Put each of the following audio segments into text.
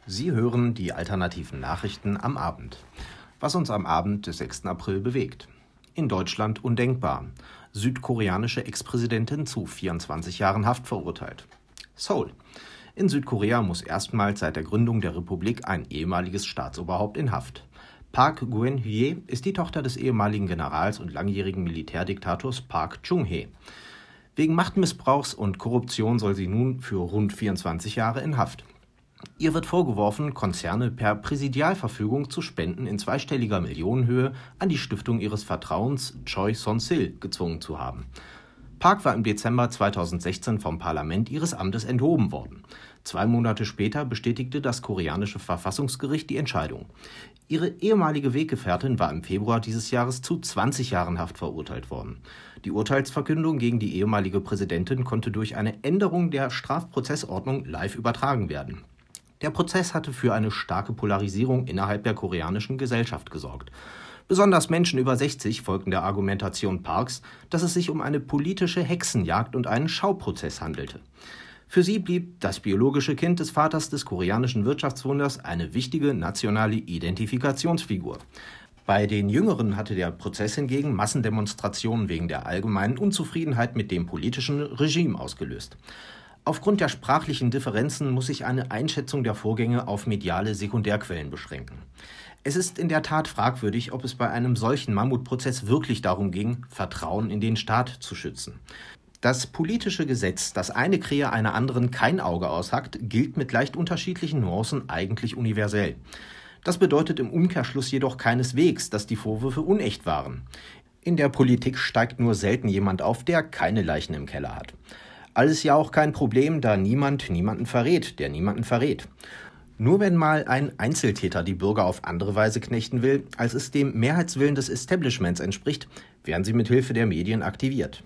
Sie hören die alternativen Nachrichten am Abend. Was uns am Abend des 6. April bewegt. In Deutschland undenkbar. Südkoreanische Ex-Präsidentin zu 24 Jahren Haft verurteilt. Seoul. In Südkorea muss erstmals seit der Gründung der Republik ein ehemaliges Staatsoberhaupt in Haft. Park Geun-hye ist die Tochter des ehemaligen Generals und langjährigen Militärdiktators Park Chung-hee. Wegen Machtmissbrauchs und Korruption soll sie nun für rund 24 Jahre in Haft. Ihr wird vorgeworfen, Konzerne per Präsidialverfügung zu Spenden in zweistelliger Millionenhöhe an die Stiftung ihres Vertrauens Choi Son-sil gezwungen zu haben. Park war im Dezember 2016 vom Parlament ihres Amtes enthoben worden. 2 Monate später bestätigte das koreanische Verfassungsgericht die Entscheidung. Ihre ehemalige Weggefährtin war im Februar dieses Jahres zu 20 Jahren Haft verurteilt worden. Die Urteilsverkündung gegen die ehemalige Präsidentin konnte durch eine Änderung der Strafprozessordnung live übertragen werden. Der Prozess hatte für eine starke Polarisierung innerhalb der koreanischen Gesellschaft gesorgt. Besonders Menschen über 60 folgten der Argumentation Parks, dass es sich um eine politische Hexenjagd und einen Schauprozess handelte. Für sie blieb das biologische Kind des Vaters des koreanischen Wirtschaftswunders eine wichtige nationale Identifikationsfigur. Bei den Jüngeren hatte der Prozess hingegen Massendemonstrationen wegen der allgemeinen Unzufriedenheit mit dem politischen Regime ausgelöst. Aufgrund der sprachlichen Differenzen muss sich eine Einschätzung der Vorgänge auf mediale Sekundärquellen beschränken. Es ist in der Tat fragwürdig, ob es bei einem solchen Mammutprozess wirklich darum ging, Vertrauen in den Staat zu schützen. Das politische Gesetz, das eine Krähe einer anderen kein Auge aushackt, gilt mit leicht unterschiedlichen Nuancen eigentlich universell. Das bedeutet im Umkehrschluss jedoch keineswegs, dass die Vorwürfe unecht waren. In der Politik steigt nur selten jemand auf, der keine Leichen im Keller hat. Alles ja auch kein Problem, da niemand niemanden verrät, der niemanden verrät. Nur wenn mal ein Einzeltäter die Bürger auf andere Weise knechten will, als es dem Mehrheitswillen des Establishments entspricht, werden sie mit Hilfe der Medien aktiviert.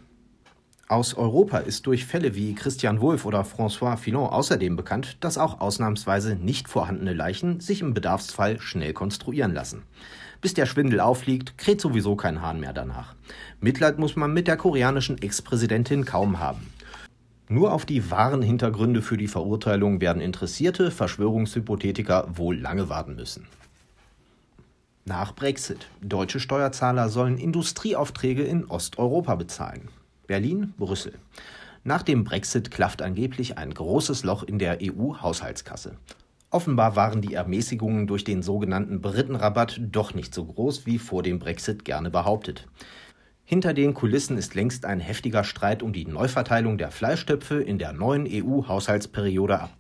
Aus Europa ist durch Fälle wie Christian Wulff oder François Fillon außerdem bekannt, dass auch ausnahmsweise nicht vorhandene Leichen sich im Bedarfsfall schnell konstruieren lassen. Bis der Schwindel aufliegt, kräht sowieso kein Hahn mehr danach. Mitleid muss man mit der koreanischen Ex-Präsidentin kaum haben. Nur auf die wahren Hintergründe für die Verurteilung werden interessierte Verschwörungshypothetiker wohl lange warten müssen. Nach Brexit. Deutsche Steuerzahler sollen Industrieaufträge in Osteuropa bezahlen. Berlin, Brüssel. Nach dem Brexit klafft angeblich ein großes Loch in der EU-Haushaltskasse. Offenbar waren die Ermäßigungen durch den sogenannten Britenrabatt doch nicht so groß, wie vor dem Brexit gerne behauptet. Hinter den Kulissen ist längst ein heftiger Streit um die Neuverteilung der Fleischtöpfe in der neuen EU-Haushaltsperiode ab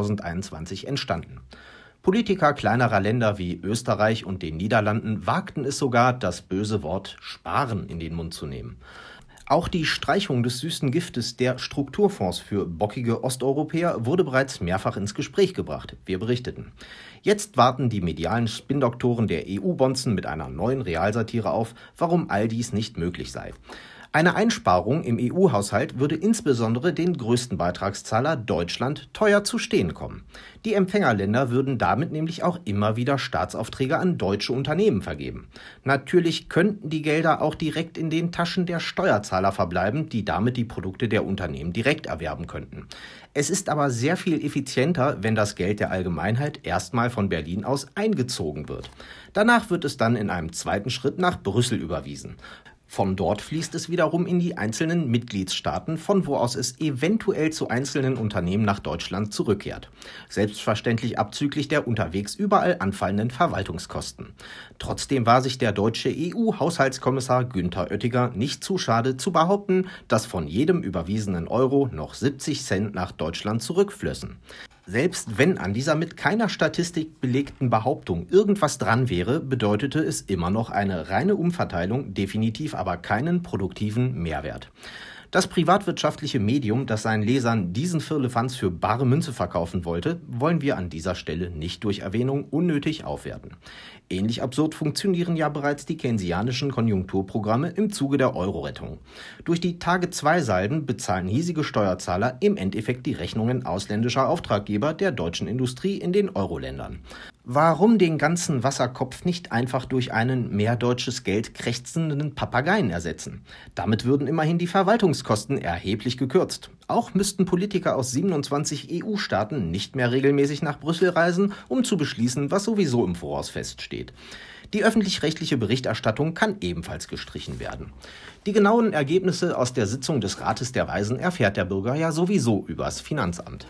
2021 entstanden. Politiker kleinerer Länder wie Österreich und den Niederlanden wagten es sogar, das böse Wort Sparen in den Mund zu nehmen. Auch die Streichung des süßen Giftes der Strukturfonds für bockige Osteuropäer wurde bereits mehrfach ins Gespräch gebracht, wir berichteten. Jetzt warten die medialen Spindoktoren der EU-Bonzen mit einer neuen Realsatire auf, warum all dies nicht möglich sei. Eine Einsparung im EU-Haushalt würde insbesondere den größten Beitragszahler Deutschland teuer zu stehen kommen. Die Empfängerländer würden damit nämlich auch immer wieder Staatsaufträge an deutsche Unternehmen vergeben. Natürlich könnten die Gelder auch direkt in den Taschen der Steuerzahler verbleiben, die damit die Produkte der Unternehmen direkt erwerben könnten. Es ist aber sehr viel effizienter, wenn das Geld der Allgemeinheit erstmal von Berlin aus eingezogen wird. Danach wird es dann in einem zweiten Schritt nach Brüssel überwiesen. Von dort fließt es wiederum in die einzelnen Mitgliedstaaten, von wo aus es eventuell zu einzelnen Unternehmen nach Deutschland zurückkehrt. Selbstverständlich abzüglich der unterwegs überall anfallenden Verwaltungskosten. Trotzdem war sich der deutsche EU-Haushaltskommissar Günther Oettinger nicht zu schade zu behaupten, dass von jedem überwiesenen Euro noch 70 Cent nach Deutschland zurückflössen. Selbst wenn an dieser mit keiner Statistik belegten Behauptung irgendwas dran wäre, bedeutete es immer noch eine reine Umverteilung, definitiv aber keinen produktiven Mehrwert. Das privatwirtschaftliche Medium, das seinen Lesern diesen Firlefanz für bare Münze verkaufen wollte, wollen wir an dieser Stelle nicht durch Erwähnung unnötig aufwerten. Ähnlich absurd funktionieren ja bereits die keynesianischen Konjunkturprogramme im Zuge der Euro-Rettung. Durch die Tage-2-Salden bezahlen hiesige Steuerzahler im Endeffekt die Rechnungen ausländischer Auftraggeber der deutschen Industrie in den Euro-Ländern. Warum den ganzen Wasserkopf nicht einfach durch einen mehr deutsches Geld krächzenden Papageien ersetzen? Damit würden immerhin die Verwaltungskosten erheblich gekürzt. Auch müssten Politiker aus 27 EU-Staaten nicht mehr regelmäßig nach Brüssel reisen, um zu beschließen, was sowieso im Voraus feststeht. Die öffentlich-rechtliche Berichterstattung kann ebenfalls gestrichen werden. Die genauen Ergebnisse aus der Sitzung des Rates der Weisen erfährt der Bürger ja sowieso übers Finanzamt.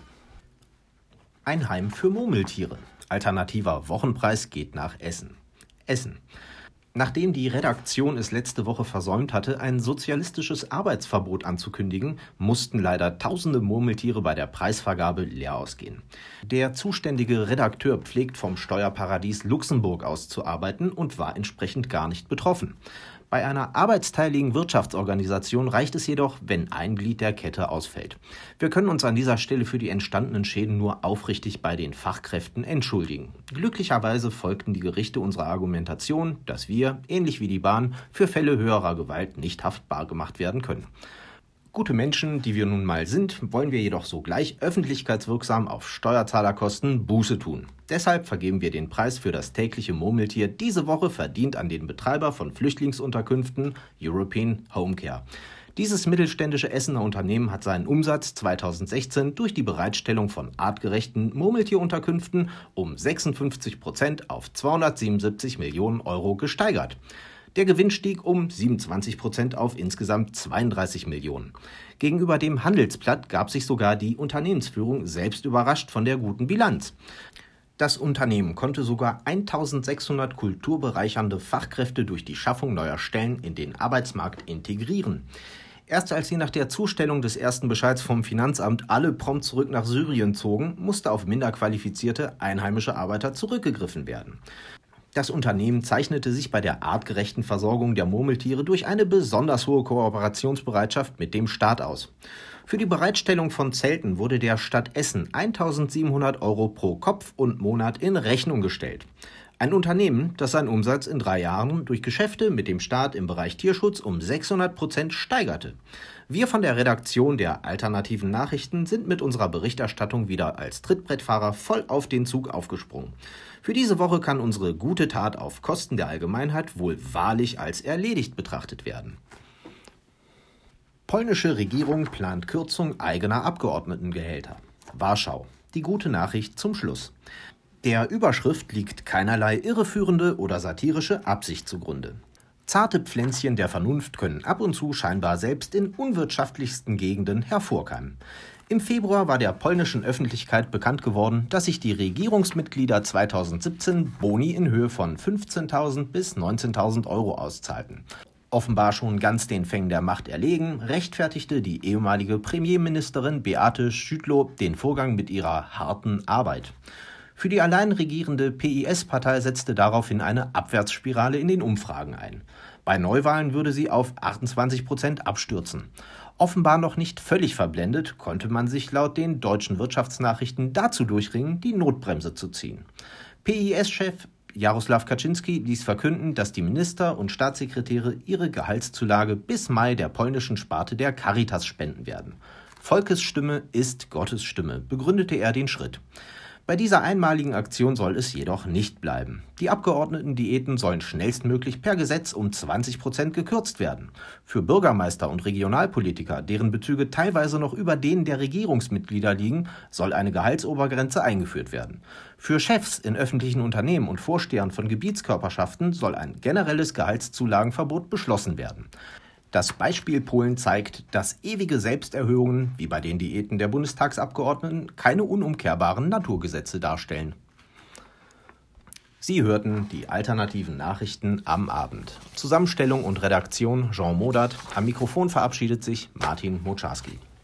Ein Heim für Murmeltiere. Alternativer Wochenpreis geht nach Essen. Essen. Nachdem die Redaktion es letzte Woche versäumt hatte, ein sozialistisches Arbeitsverbot anzukündigen, mussten leider tausende Murmeltiere bei der Preisvergabe leer ausgehen. Der zuständige Redakteur pflegt vom Steuerparadies Luxemburg aus zu arbeiten und war entsprechend gar nicht betroffen. Bei einer arbeitsteiligen Wirtschaftsorganisation reicht es jedoch, wenn ein Glied der Kette ausfällt. Wir können uns an dieser Stelle für die entstandenen Schäden nur aufrichtig bei den Fachkräften entschuldigen. Glücklicherweise folgten die Gerichte unserer Argumentation, dass wir, ähnlich wie die Bahn, für Fälle höherer Gewalt nicht haftbar gemacht werden können. Gute Menschen, die wir nun mal sind, wollen wir jedoch sogleich öffentlichkeitswirksam auf Steuerzahlerkosten Buße tun. Deshalb vergeben wir den Preis für das tägliche Murmeltier diese Woche verdient an den Betreiber von Flüchtlingsunterkünften European Homecare. Dieses mittelständische Essener Unternehmen hat seinen Umsatz 2016 durch die Bereitstellung von artgerechten Murmeltierunterkünften um 56% auf 277 Millionen Euro gesteigert. Der Gewinn stieg um 27% auf insgesamt 32 Millionen. Gegenüber dem Handelsblatt gab sich sogar die Unternehmensführung selbst überrascht von der guten Bilanz. Das Unternehmen konnte sogar 1600 kulturbereichernde Fachkräfte durch die Schaffung neuer Stellen in den Arbeitsmarkt integrieren. Erst als sie nach der Zustellung des ersten Bescheids vom Finanzamt alle prompt zurück nach Syrien zogen, musste auf minder qualifizierte einheimische Arbeiter zurückgegriffen werden. Das Unternehmen zeichnete sich bei der artgerechten Versorgung der Murmeltiere durch eine besonders hohe Kooperationsbereitschaft mit dem Staat aus. Für die Bereitstellung von Zelten wurde der Stadt Essen 1.700 Euro pro Kopf und Monat in Rechnung gestellt. Ein Unternehmen, das seinen Umsatz in 3 Jahren durch Geschäfte mit dem Staat im Bereich Tierschutz um 600% steigerte. Wir von der Redaktion der Alternativen Nachrichten sind mit unserer Berichterstattung wieder als Trittbrettfahrer voll auf den Zug aufgesprungen. Für diese Woche kann unsere gute Tat auf Kosten der Allgemeinheit wohl wahrlich als erledigt betrachtet werden. Polnische Regierung plant Kürzung eigener Abgeordnetengehälter. Warschau. Die gute Nachricht zum Schluss. Der Überschrift liegt keinerlei irreführende oder satirische Absicht zugrunde. Zarte Pflänzchen der Vernunft können ab und zu scheinbar selbst in unwirtschaftlichsten Gegenden hervorkeimen. Im Februar war der polnischen Öffentlichkeit bekannt geworden, dass sich die Regierungsmitglieder 2017 Boni in Höhe von 15.000 bis 19.000 Euro auszahlten. Offenbar schon ganz den Fängen der Macht erlegen, rechtfertigte die ehemalige Premierministerin Beate Szydło den Vorgang mit ihrer harten Arbeit. Für die allein regierende PiS-Partei setzte daraufhin eine Abwärtsspirale in den Umfragen ein. Bei Neuwahlen würde sie auf 28% abstürzen. Offenbar noch nicht völlig verblendet, konnte man sich laut den deutschen Wirtschaftsnachrichten dazu durchringen, die Notbremse zu ziehen. PiS-Chef Jarosław Kaczyński ließ verkünden, dass die Minister und Staatssekretäre ihre Gehaltszulage bis Mai der polnischen Sparte der Caritas spenden werden. Volkes Stimme ist Gottes Stimme, begründete er den Schritt. Bei dieser einmaligen Aktion soll es jedoch nicht bleiben. Die Abgeordnetendiäten sollen schnellstmöglich per Gesetz um 20% gekürzt werden. Für Bürgermeister und Regionalpolitiker, deren Bezüge teilweise noch über denen der Regierungsmitglieder liegen, soll eine Gehaltsobergrenze eingeführt werden. Für Chefs in öffentlichen Unternehmen und Vorstehern von Gebietskörperschaften soll ein generelles Gehaltszulagenverbot beschlossen werden. Das Beispiel Polen zeigt, dass ewige Selbsterhöhungen, wie bei den Diäten der Bundestagsabgeordneten, keine unumkehrbaren Naturgesetze darstellen. Sie hörten die Alternativen Nachrichten am Abend. Zusammenstellung und Redaktion Jean Modert. Am Mikrofon verabschiedet sich Martin Moczarski.